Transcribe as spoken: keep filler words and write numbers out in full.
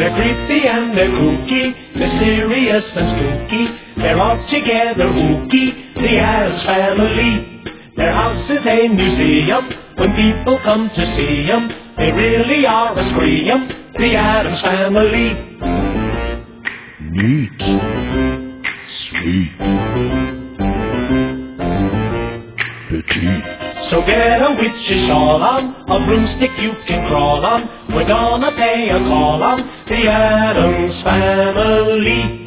They're creepy and they're kooky, mysterious and spooky. They're all together ooky, the Addams Family. Their house is a museum, when people come to see 'em, they really are a scream, the Addams Family. Neat. Sweet. Petite. So get a witch's shawl on, a broomstick you can crawl on. We're gonna pay a call on the Addams Family.